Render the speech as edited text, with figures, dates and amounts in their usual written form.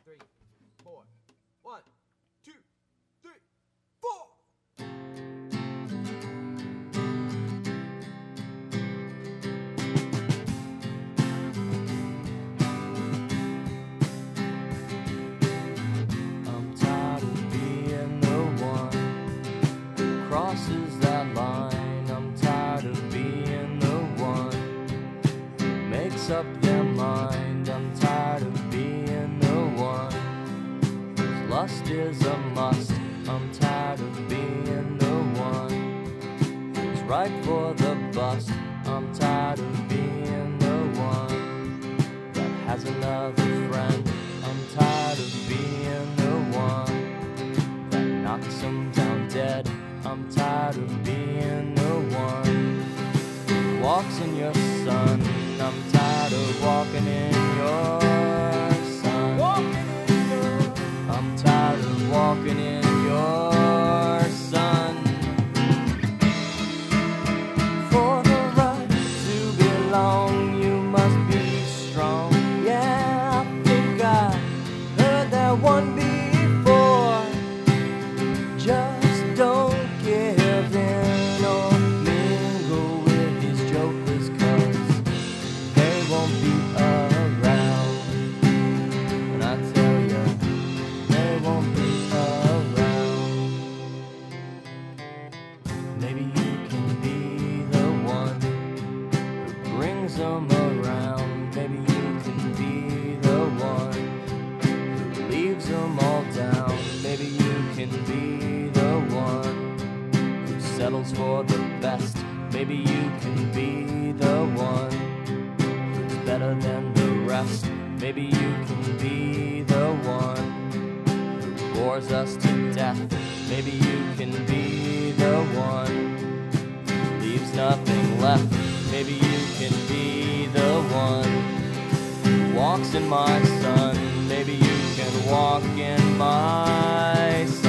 three, four. 1, 2, 3, 4. I'm tired of being the one who crosses that line. I'm tired of being the one who makes up their mind. I'm tired of being the one whose lust is a must. I'm tired of being the one who's right for the bust. I'm tired of being the one that has another friend. I'm tired of being the one that knocks them down dead. I'm tired of being the one who walks in your sun. I'm tired of walking in your sun. I'm tired of walking in your sun. For the right to belong, you must be strong. Yeah, I think I heard that one before. Just don't give in or mingle with these jokers, 'cause they won't be around. And I tell ya, they won't be around. Maybe you can be the one who brings them around. Maybe you can be the one who leaves them all down. Maybe you can be the one who settles for the best. Maybe you can be the one who's better than the rest. Maybe you can be the one who bores us to death. Maybe you can be the one who leaves nothing left. Maybe you can be the one who walks in my sun. Maybe you can walk in my sun.